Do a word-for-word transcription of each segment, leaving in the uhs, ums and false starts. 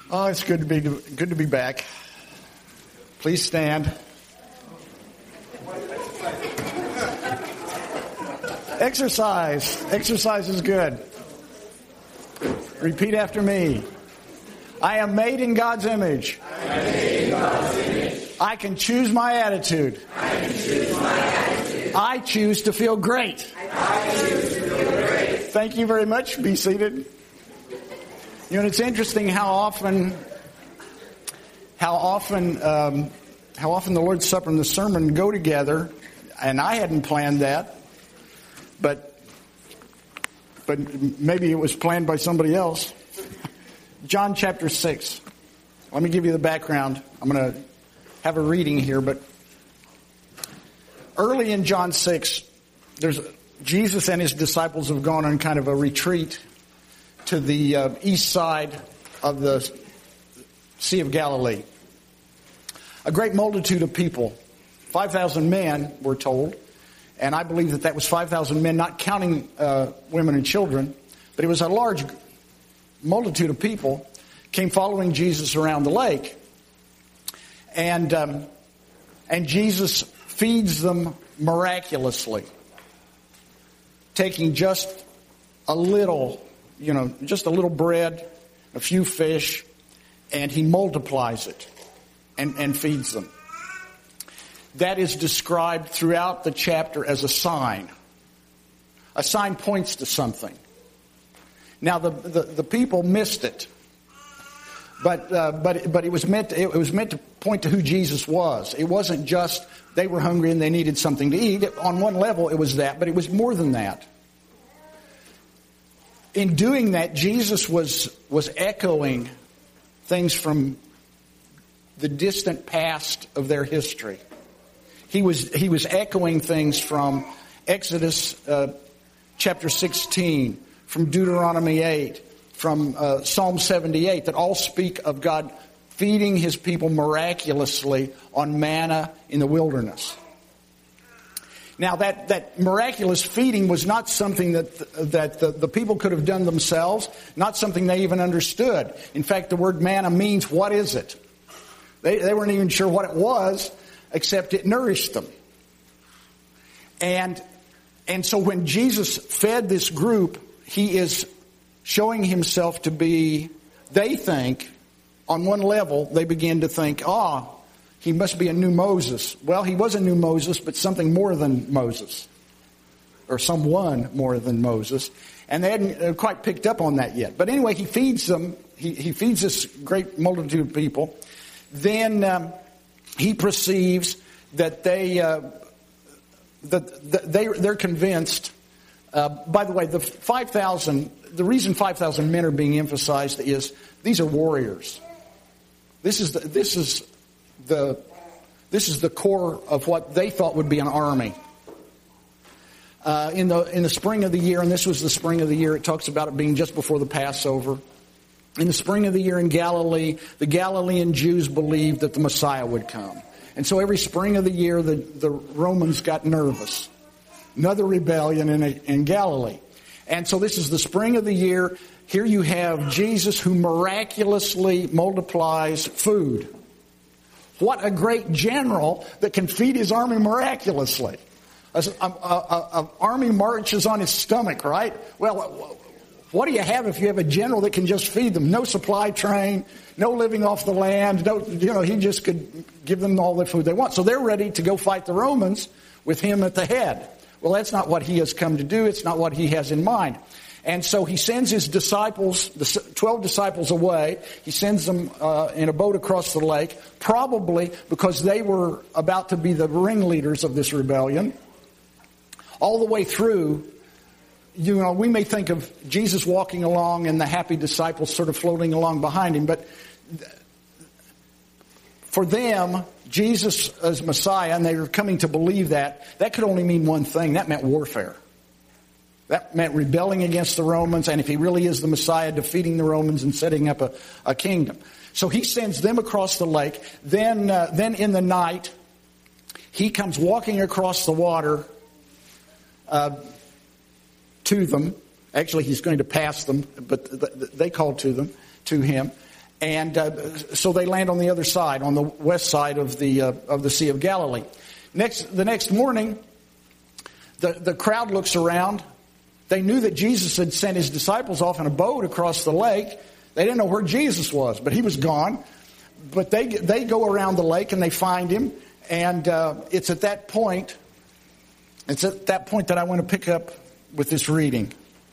Oh, it's good to be good to be back. Please stand. Exercise. Exercise is good. Repeat after me. I am made in God's image. I am made in God's image. I can choose my attitude. I can choose my attitude. I choose to feel great. I choose to feel great. Thank you very much. Be seated. You know, it's interesting how often, how often, um, how often the Lord's Supper and the sermon go together, and I hadn't planned that, but, but maybe it was planned by somebody else. John chapter six. Let me give you the background. I'm going to have a reading here, but early in John six, there's Jesus and his disciples have gone on kind of a retreat to the uh, east side of the Sea of Galilee. A great multitude of people, five thousand men, we're told, and I believe that that was five thousand men, not counting uh, women and children, but it was a large multitude of people came following Jesus around the lake. And um, and Jesus feeds them miraculously, taking just a little, you know, just a little bread, a few fish, and he multiplies it and, and feeds them. That is described throughout the chapter as a sign. A sign points to something. Now the the, the people missed it, but uh, but but it was meant to, it was meant to point to who Jesus was. It wasn't just they were hungry and they needed something to eat. On one level, it was that, but it was more than that. In doing that, Jesus was was echoing things from the distant past of their history. He was he was echoing things from Exodus uh, chapter sixteen, from Deuteronomy eight, from uh, Psalm seventy-eight, that all speak of God feeding his people miraculously on manna in the wilderness. Now, that, that miraculous feeding was not something that that the, the people could have done themselves, not something they even understood. In fact, the word manna means, what is it? They, they weren't even sure what it was, except it nourished them. And, and so when Jesus fed this group, he is showing himself to be, they think, on one level, they begin to think, ah, oh, he must be a new Moses. Well, he was a new Moses, but something more than Moses. Or someone more than Moses. And they hadn't quite picked up on that yet. But anyway, he feeds them. He, he feeds this great multitude of people. Then um, he perceives that they, uh, that, that they, they're convinced. Uh, by the way, the five thousand, the reason five thousand men are being emphasized is these are warriors. This is the, this is the this is the core of what they thought would be an army. Uh, in the in the spring of the year, and this was the spring of the year, it talks about it being just before the Passover. In the spring of the year in Galilee, the Galilean Jews believed that the Messiah would come. And so every spring of the year, the, the Romans got nervous. Another rebellion in, in Galilee. And so this is the spring of the year. Here you have Jesus who miraculously multiplies food. What a great general that can feed his army miraculously. An army marches on his stomach, right? Well, what do you have if you have a general that can just feed them? No supply train, no living off the land. No, you know, he just could give them all the food they want. So they're ready to go fight the Romans with him at the head. Well, that's not what he has come to do. It's not what he has in mind. And so he sends his disciples, the twelve disciples away. He sends them uh, in a boat across the lake, probably because they were about to be the ringleaders of this rebellion. All the way through, you know, we may think of Jesus walking along and the happy disciples sort of floating along behind him, but for them, Jesus as Messiah, and they were coming to believe that, that could only mean one thing. That meant warfare. That meant rebelling against the Romans, and if he really is the Messiah, defeating the Romans and setting up a, a kingdom. So he sends them across the lake. Then, uh, then in the night, he comes walking across the water uh, to them. Actually, he's going to pass them, but they call to them, to him. And uh, so they land on the other side, on the west side of the uh, of the Sea of Galilee. Next, the next morning, the, the crowd looks around. They knew that Jesus had sent his disciples off in a boat across the lake. They didn't know where Jesus was, but he was gone. But they they go around the lake and they find him. And uh, it's at that point, it's at that point that I want to pick up with this reading.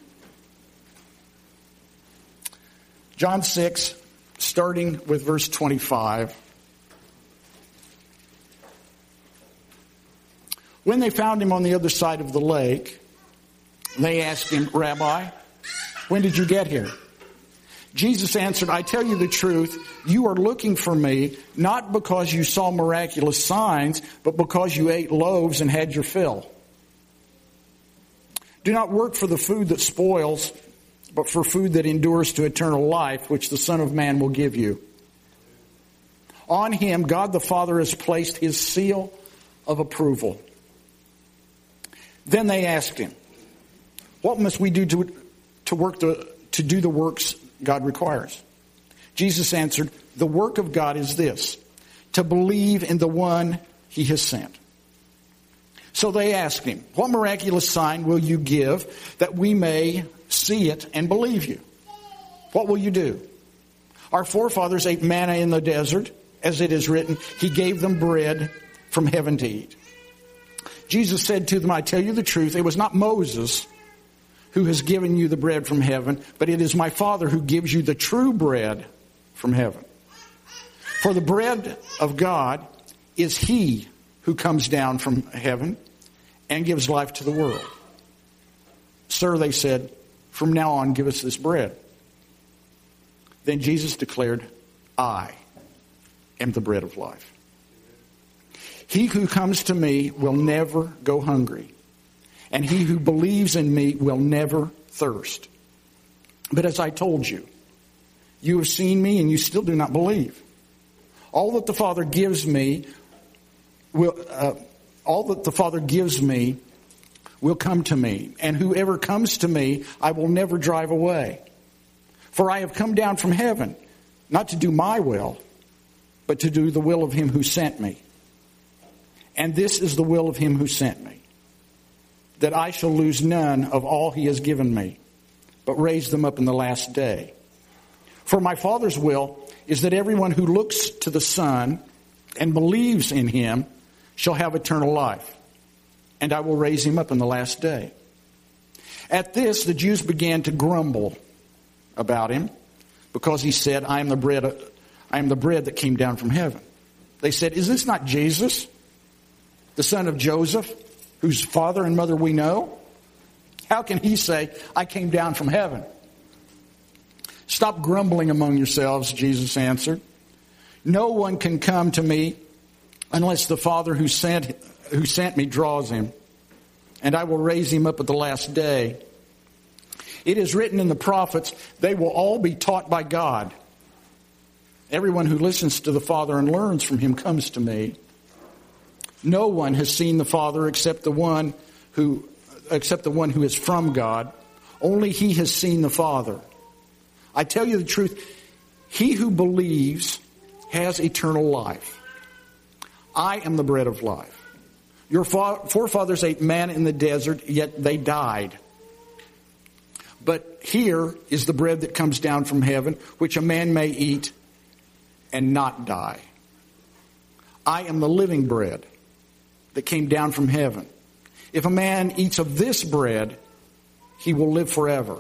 John six, starting with verse twenty-five. When they found him on the other side of the lake, they asked him, Rabbi, when did you get here? Jesus answered, I tell you the truth, you are looking for me, not because you saw miraculous signs, but because you ate loaves and had your fill. Do not work for the food that spoils, but for food that endures to eternal life, which the Son of Man will give you. On him, God the Father has placed his seal of approval. Then they asked him, what must we do to, to work the, to do the works God requires? Jesus answered, the work of God is this, to believe in the one he has sent. So they asked him, what miraculous sign will you give that we may see it and believe you? What will you do? Our forefathers ate manna in the desert, as it is written, he gave them bread from heaven to eat. Jesus said to them, I tell you the truth, it was not Moses who has given you the bread from heaven, but it is my Father who gives you the true bread from heaven. For the bread of God is he who comes down from heaven and gives life to the world. Sir, they said, from now on give us this bread. Then Jesus declared, I am the bread of life. He who comes to me will never go hungry, and he who believes in me will never thirst. But as I told you, you have seen me and you still do not believe. All that the Father gives me will, uh, all that the Father gives me will come to me, and whoever comes to me, I will never drive away. For I have come down from heaven, not to do my will, but to do the will of him who sent me. And this is the will of him who sent me, that I shall lose none of all he has given me, but raise them up in the last day. For my Father's will is that everyone who looks to the Son and believes in him shall have eternal life, and I will raise him up in the last day. At this, the Jews began to grumble about him, because he said, I am the bread, I am the bread that came down from heaven. They said, is this not Jesus, the son of Joseph, whose father and mother we know? How can he say, I came down from heaven? Stop grumbling among yourselves, Jesus answered. No one can come to me unless the Father who sent, who sent me draws him, and I will raise him up at the last day. It is written in the prophets, they will all be taught by God. Everyone who listens to the Father and learns from him comes to me. No one has seen the Father except the one who except the one who is from God. Only he has seen the Father. I tell you the truth, he who believes has eternal life. I am the bread of life. Your forefathers ate manna in the desert, yet they died. But here is the bread that comes down from heaven, which a man may eat and not die. I am the living bread that came down from heaven. If a man eats of this bread, he will live forever.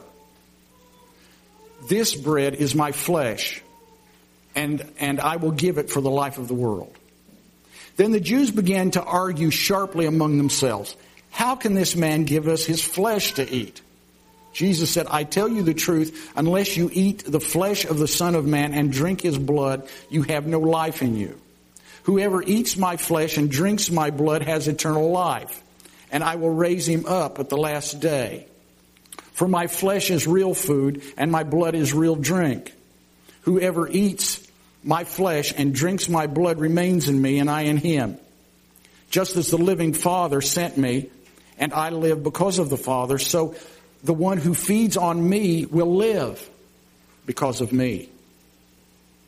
This bread is my flesh, and, and I will give it for the life of the world. Then the Jews began to argue sharply among themselves. How can this man give us his flesh to eat? Jesus said, I tell you the truth, unless you eat the flesh of the Son of Man and drink his blood, you have no life in you. Whoever eats my flesh and drinks my blood has eternal life, and I will raise him up at the last day. For my flesh is real food, and my blood is real drink. Whoever eats my flesh and drinks my blood remains in me, and I in him. Just as the living Father sent me, and I live because of the Father, so the one who feeds on me will live because of me.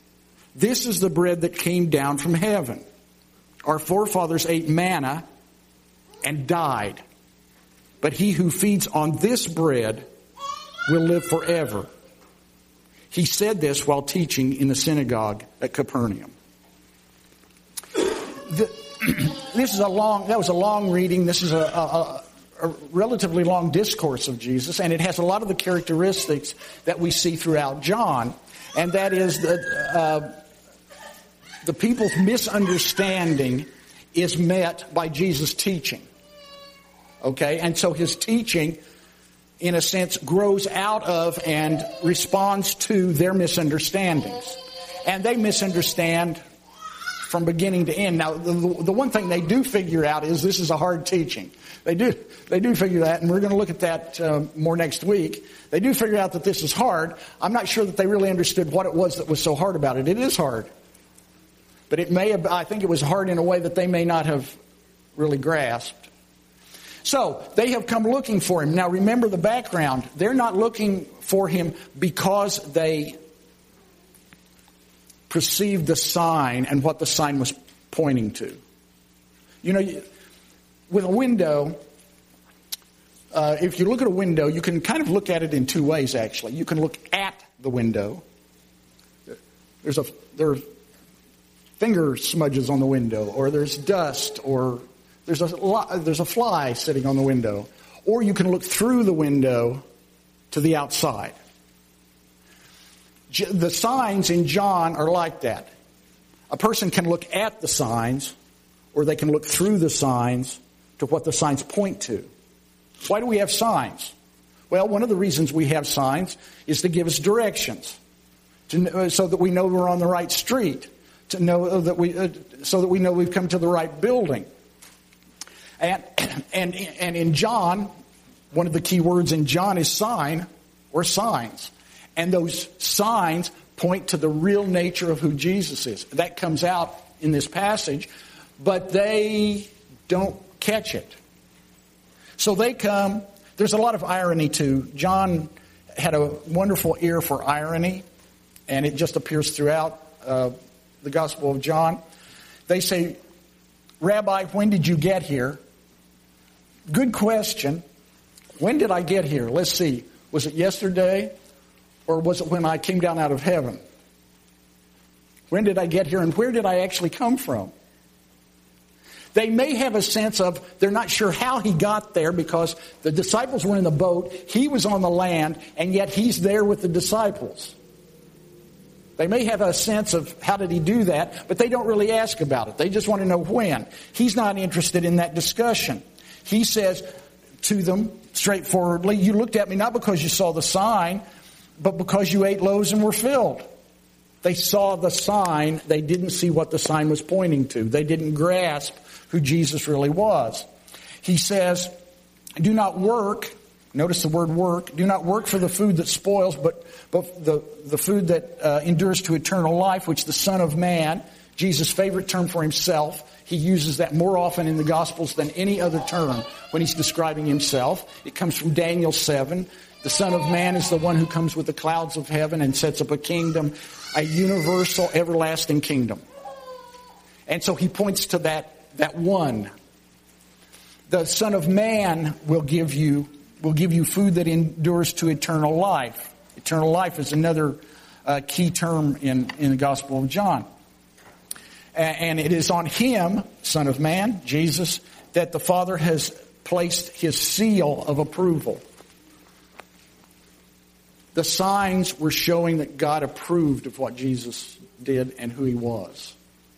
This is the bread that came down from heaven. Our forefathers ate manna and died. But he who feeds on this bread will live forever. He said this while teaching in the synagogue at Capernaum. The, this is a long, that was a long reading. This is a, a, a relatively long discourse of Jesus, and it has a lot of the characteristics that we see throughout John, and that is that uh, the people's misunderstanding is met by Jesus' teaching. Okay, and so his teaching, in a sense, grows out of and responds to their misunderstandings. And they misunderstand from beginning to end. Now, the, the one thing they do figure out is this is a hard teaching. They do they do figure that, and we're going to look at that uh, more next week. They do figure out that this is hard. I'm not sure that they really understood what it was that was so hard about it. It is hard. But it may have, I think it was hard in a way that they may not have really grasped. So, they have come looking for him. Now, remember the background. They're not looking for him because they perceived the sign and what the sign was pointing to. You know, with a window, uh, if you look at a window, you can kind of look at it in two ways, actually. You can look at the window. There's a there are finger smudges on the window, or there's dust, or There's a, there's a fly sitting on the window. Or you can look through the window to the outside. The signs in John are like that. A person can look at the signs, or they can look through the signs to what the signs point to. Why do we have signs? Well, one of the reasons we have signs is to give us directions, to, so that we know we're on the right street, to know that we, uh, so that we know we've come to the right building. And, and and in John, one of the key words in John is sign or signs. And those signs point to the real nature of who Jesus is. That comes out in this passage, but they don't catch it. So they come, there's a lot of irony too. John had a wonderful ear for irony, and it just appears throughout uh, the Gospel of John. They say, Rabbi, when did you get here? Good question. When did I get here? Let's see. Was it yesterday, or was it when I came down out of heaven? When did I get here, and where did I actually come from? They may have a sense of, they're not sure how he got there because the disciples were in the boat, he was on the land, and yet he's there with the disciples. They may have a sense of how did he do that, but they don't really ask about it. They just want to know when. He's not interested in that discussion. He says to them straightforwardly, you looked at me not because you saw the sign, but because you ate loaves and were filled. They saw the sign. They didn't see what the sign was pointing to. They didn't grasp who Jesus really was. He says, do not work. Notice the word work. Do not work for the food that spoils, but, but the, the food that uh, endures to eternal life, which the Son of Man, Jesus' favorite term for himself, he uses that more often in the Gospels than any other term when he's describing himself. It comes from Daniel seven. The Son of Man is the one who comes with the clouds of heaven and sets up a kingdom, a universal, everlasting kingdom. And so he points to that, that one. The Son of Man will give you will give you food that endures to eternal life. Eternal life is another uh, key term in, in the Gospel of John. And it is on him, Son of Man, Jesus, that the Father has placed his seal of approval. The signs were showing that God approved of what Jesus did and who he was.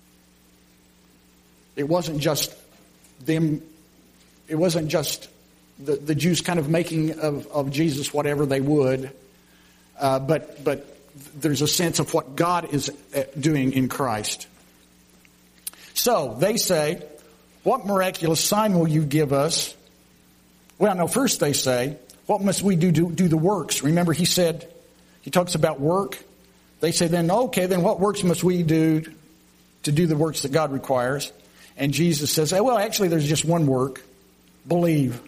It wasn't just them, it wasn't just the, the Jews kind of making of, of Jesus whatever they would, uh, but, but there's a sense of what God is doing in Christ. So, they say, what miraculous sign will you give us? Well, no, first they say, what must we do to do the works? Remember, he said, he talks about work. They say then, okay, then what works must we do to do the works that God requires? And Jesus says, well, actually, there's just one work. Believe.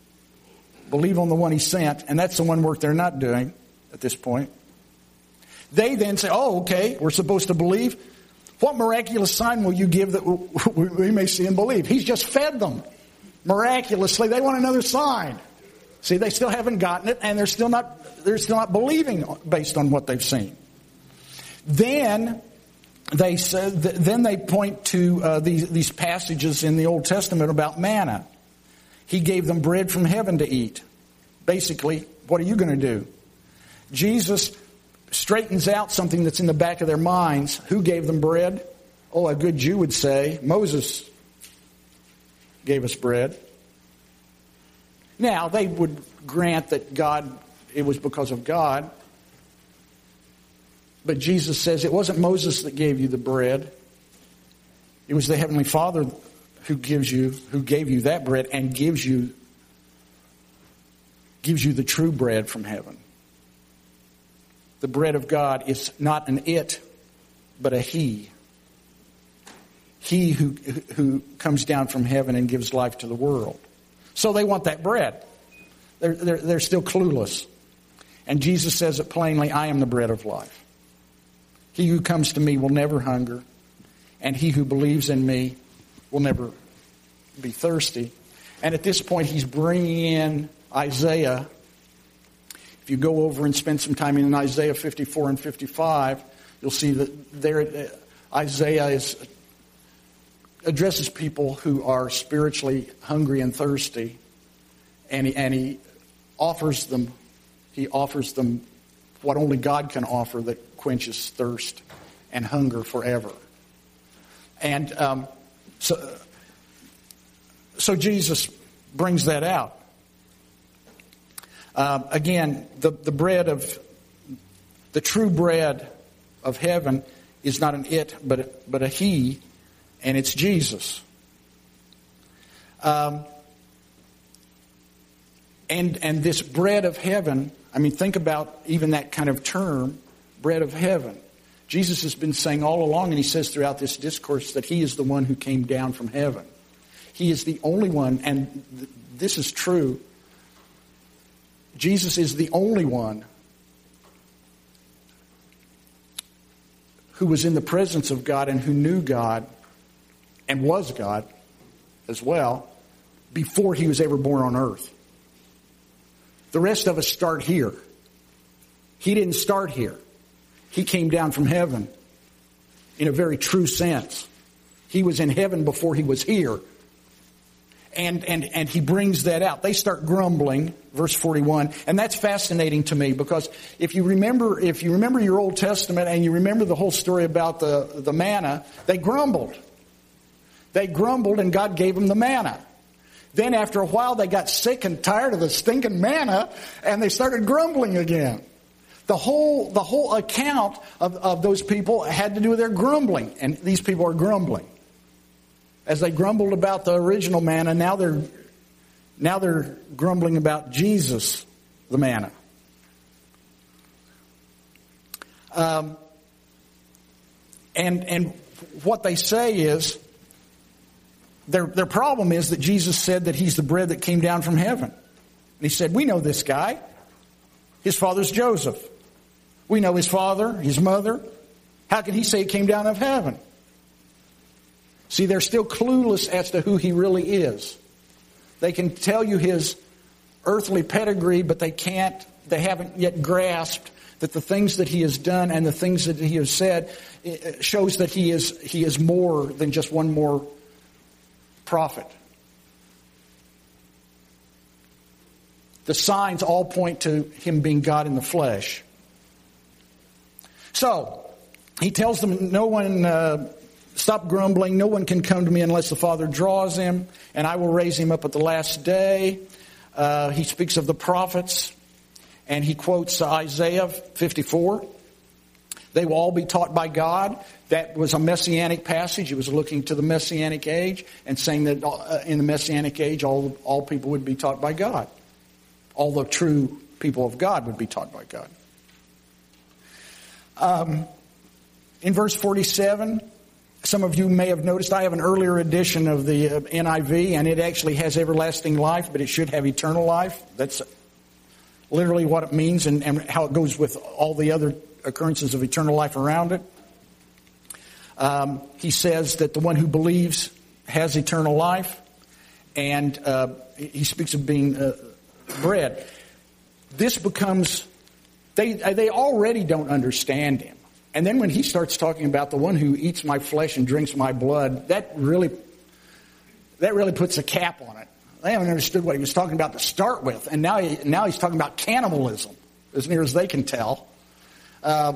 Believe on the one he sent. And that's the one work they're not doing at this point. They then say, oh, okay, we're supposed to believe. What miraculous sign will you give that we may see and believe? He's just fed them miraculously. They want another sign. See, they still haven't gotten it, and they're still not they're still not believing based on what they've seen. Then they said, then they point to uh, these these passages in the Old Testament about manna. He gave them bread from heaven to eat. Basically, what are you going to do? Jesus straightens out something that's in the back of their minds. Who gave them bread? Oh, a good Jew would say, Moses gave us bread. Now, they would grant that God, it was because of God. But Jesus says it wasn't Moses that gave you the bread. It was the Heavenly Father who gives you, who gave you that bread and gives you, gives you the true bread from heaven. The bread of God is not an it, but a He. He who, who comes down from heaven and gives life to the world. So they want that bread. They're, they're, they're still clueless. And Jesus says it plainly, I am the bread of life. He who comes to me will never hunger, and he who believes in me will never be thirsty. And at this point, he's bringing in Isaiah. If you go over and spend some time in Isaiah fifty-four and fifty-five, you'll see that there Isaiah is, addresses people who are spiritually hungry and thirsty, and he, and he offers them he offers them what only God can offer that quenches thirst and hunger forever. And um, so, so Jesus brings that out. Uh, again, the, the bread of, the true bread of heaven is not an it, but a, but a He, and it's Jesus. Um, and and this bread of heaven, I mean, think about even that kind of term, bread of heaven. Jesus has been saying all along, and he says throughout this discourse, that he is the one who came down from heaven. He is the only one, and th- this is true. Jesus is the only one who was in the presence of God and who knew God and was God as well before he was ever born on earth. The rest of us start here. He didn't start here. He came down from heaven in a very true sense. He was in heaven before he was here. And, and, and he brings that out. They start grumbling, verse forty-one. And that's fascinating to me because if you remember, if you remember your Old Testament and you remember the whole story about the, the manna, they grumbled. They grumbled and God gave them the manna. Then after a while they got sick and tired of the stinking manna and they started grumbling again. The whole, the whole account of, of those people had to do with their grumbling. And these people are grumbling. As they grumbled about the original manna, now they're now they're grumbling about Jesus, the manna. Um, and and what they say is their their problem is that Jesus said that he's the bread that came down from heaven. And he said, we know this guy. His father's Joseph. We know his father, his mother. How can he say he came down from heaven? See, they're still clueless as to who he really is. They can tell you his earthly pedigree, but they can't, they haven't yet grasped that the things that he has done and the things that he has said shows that he is, he is more than just one more prophet. The signs all point to him being God in the flesh. So, he tells them no one... Uh, Stop grumbling. No one can come to me unless the Father draws him, and I will raise him up at the last day. Uh, he speaks of the prophets, and he quotes Isaiah fifty-four. They will all be taught by God. That was a messianic passage. It was looking to the messianic age and saying that uh, in the messianic age, all, all people would be taught by God. All the true people of God would be taught by God. Um, in verse forty-seven... Some of you may have noticed I have an earlier edition of the N I V, and it actually has everlasting life, but it should have eternal life. That's literally what it means and, and how it goes with all the other occurrences of eternal life around it. Um, he says that the one who believes has eternal life, and uh, he speaks of being uh, bread. This becomes, they they already don't understand him. And then when he starts talking about the one who eats my flesh and drinks my blood, that really that really puts a cap on it. They haven't understood what he was talking about to start with, and now he, now he's talking about cannibalism, as near as they can tell. Uh,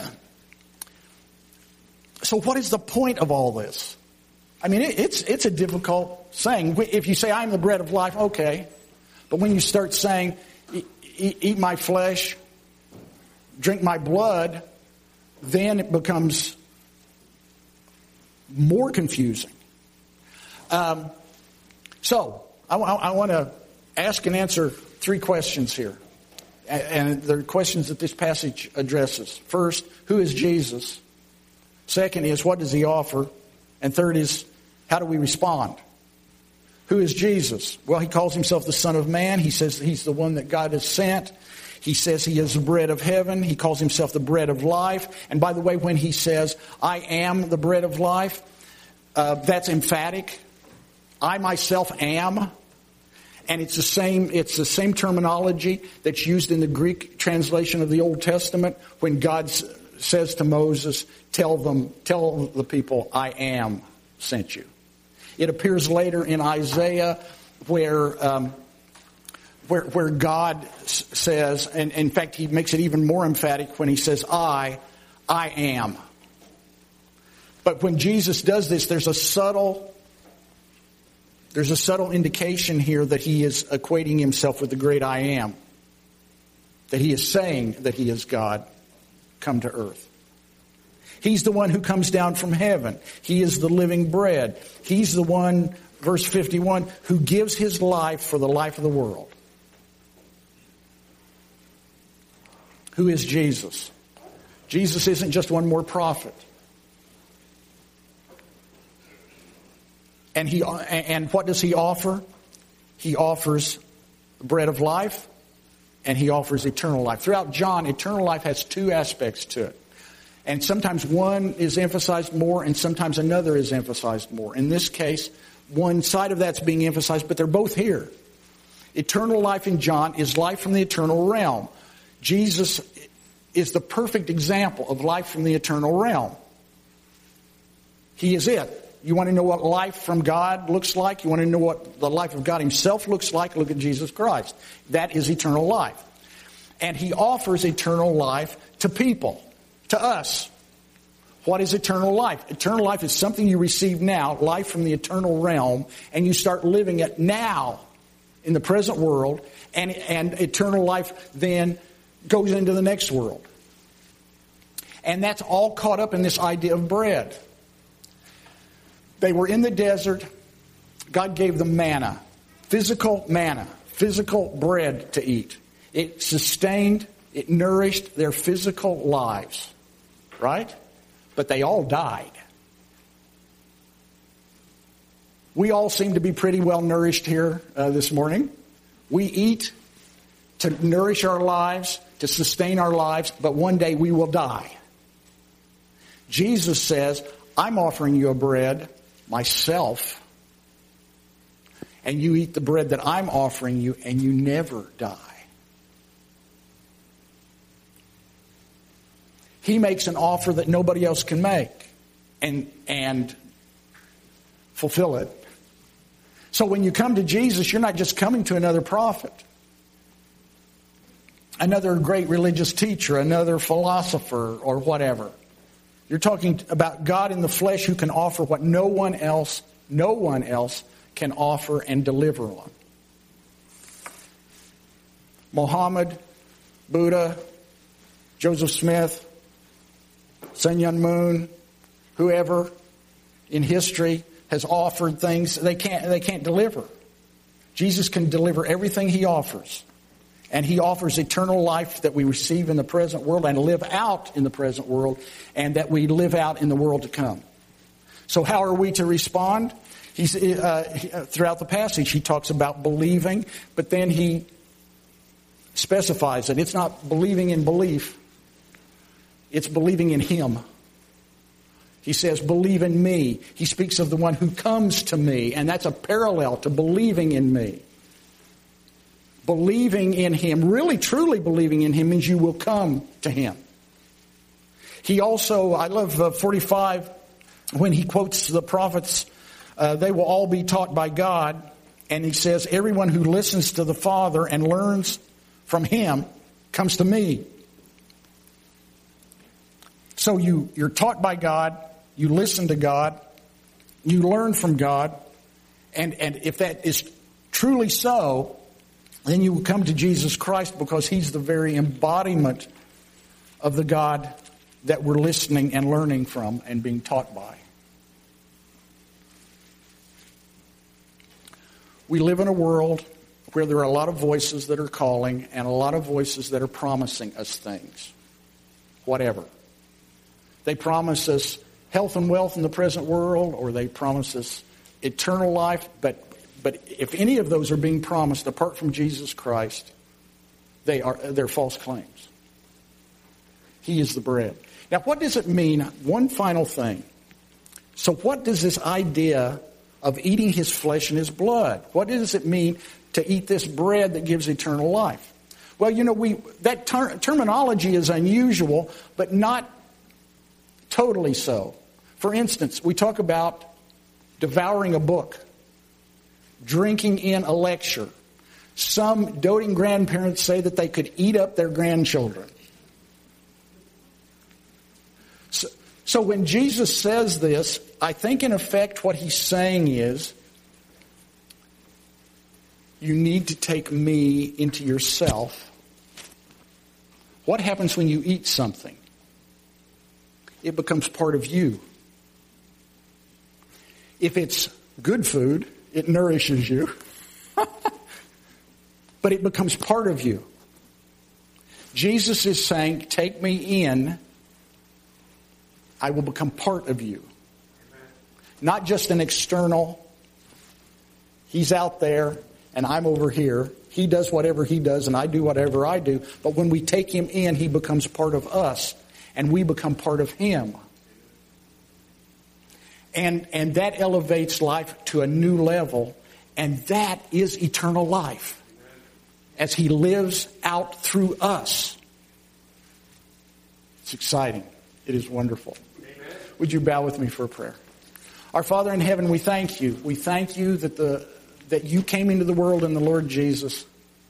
so what is the point of all this? I mean, it, it's it's a difficult saying. If you say, I'm the bread of life, okay. But when you start saying, eat, eat my flesh, drink my blood, then it becomes more confusing. Um, so, I, I, I want to ask and answer three questions here. And, and they're questions that this passage addresses. First, who is Jesus? Second is, what does he offer? And third is, how do we respond? Who is Jesus? Well, he calls himself the Son of Man. He says he's the one that God has sent. He says he is the bread of heaven. He calls himself the bread of life. And by the way, when he says, I am the bread of life, uh, that's emphatic. I myself am. And it's the same, it's the same terminology that's used in the Greek translation of the Old Testament when God says to Moses, tell them, tell the people, I am sent you. It appears later in Isaiah where um, where, where God s- says, and in fact he makes it even more emphatic when he says, I, I am. But when Jesus does this, there's a subtle, there's a subtle indication here that he is equating himself with the great I am. That he is saying that he is God come to earth. He's the one who comes down from heaven. He is the living bread. He's the one, verse fifty-one, who gives his life for the life of the world. Who is Jesus? Jesus isn't just one more prophet. And he and what does he offer? He offers the bread of life, and he offers eternal life. Throughout John, eternal life has two aspects to it. And sometimes one is emphasized more and sometimes another is emphasized more. In this case, one side of that's being emphasized, but they're both here. Eternal life in John is life from the eternal realm. Jesus is the perfect example of life from the eternal realm. He is it. You want to know what life from God looks like? You want to know what the life of God himself looks like? Look at Jesus Christ. That is eternal life. And he offers eternal life to people. To us. What is eternal life? Eternal life is something you receive now, life from the eternal realm, and you start living it now in the present world, and, and eternal life then goes into the next world. And that's all caught up in this idea of bread. They were in the desert. God gave them manna, physical manna, physical bread to eat. It sustained, it nourished their physical lives. Right? But they all died. We all seem to be pretty well nourished here uh, this morning. We eat to nourish our lives, to sustain our lives, but one day we will die. Jesus says, I'm offering you a bread, myself, and you eat the bread that I'm offering you, and you never die. He makes an offer that nobody else can make and, and fulfill it. So when you come to Jesus, you're not just coming to another prophet, another great religious teacher, another philosopher, or whatever. You're talking about God in the flesh who can offer what no one else, no one else can offer and deliver on. Muhammad, Buddha, Joseph Smith, Sun Myung Moon, whoever in history has offered things they can't they can't deliver. Jesus can deliver everything he offers. And he offers eternal life that we receive in the present world and live out in the present world, and that we live out in the world to come. So how are we to respond? He's uh, throughout the passage he talks about believing, but then he specifies that it's not believing in belief. It's believing in Him. He says, believe in me. He speaks of the one who comes to me, and that's a parallel to believing in me. Believing in Him, really truly believing in Him, means you will come to Him. He also, I love uh, forty-five, when he quotes the prophets, uh, they will all be taught by God. And he says, everyone who listens to the Father and learns from Him comes to me. So you, you're taught by God, you listen to God, you learn from God, and, and if that is truly so, then you will come to Jesus Christ because He's the very embodiment of the God that we're listening and learning from and being taught by. We live in a world where there are a lot of voices that are calling and a lot of voices that are promising us things. Whatever. They promise us health and wealth in the present world, or they promise us eternal life. But but if any of those are being promised apart from Jesus Christ, they are they're false claims. He is the bread. Now, what does it mean? One final thing. So what does this idea of eating His flesh and His blood, what does it mean to eat this bread that gives eternal life? Well, you know, we that ter- terminology is unusual, but not totally so. For instance, we talk about devouring a book, drinking in a lecture. Some doting grandparents say that they could eat up their grandchildren. So, so when Jesus says this, I think in effect what He's saying is, you need to take me into yourself. What happens when you eat something? It becomes part of you. If it's good food, it nourishes you. But it becomes part of you. Jesus is saying, take me in, I will become part of you. Not just an external, He's out there and I'm over here. He does whatever He does and I do whatever I do. But when we take Him in, He becomes part of us and we become part of Him. And, and that elevates life to a new level, and that is eternal life as He lives out through us. It's exciting. It is wonderful. Amen. Would you bow with me for a prayer? Our Father in heaven, we thank You. We thank You that the that You came into the world in the Lord Jesus,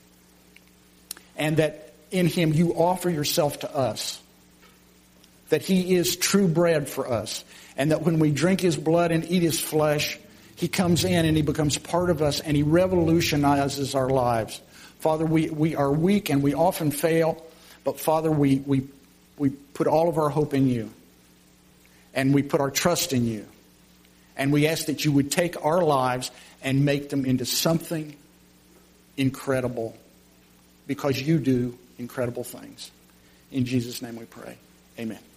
and that in Him You offer Yourself to us. That He is true bread for us. And that when we drink His blood and eat His flesh, He comes in and He becomes part of us and He revolutionizes our lives. Father, we, we are weak and we often fail, but Father, we, we, we put all of our hope in You. And we put our trust in You. And we ask that You would take our lives and make them into something incredible, because You do incredible things. In Jesus' name we pray. Amen.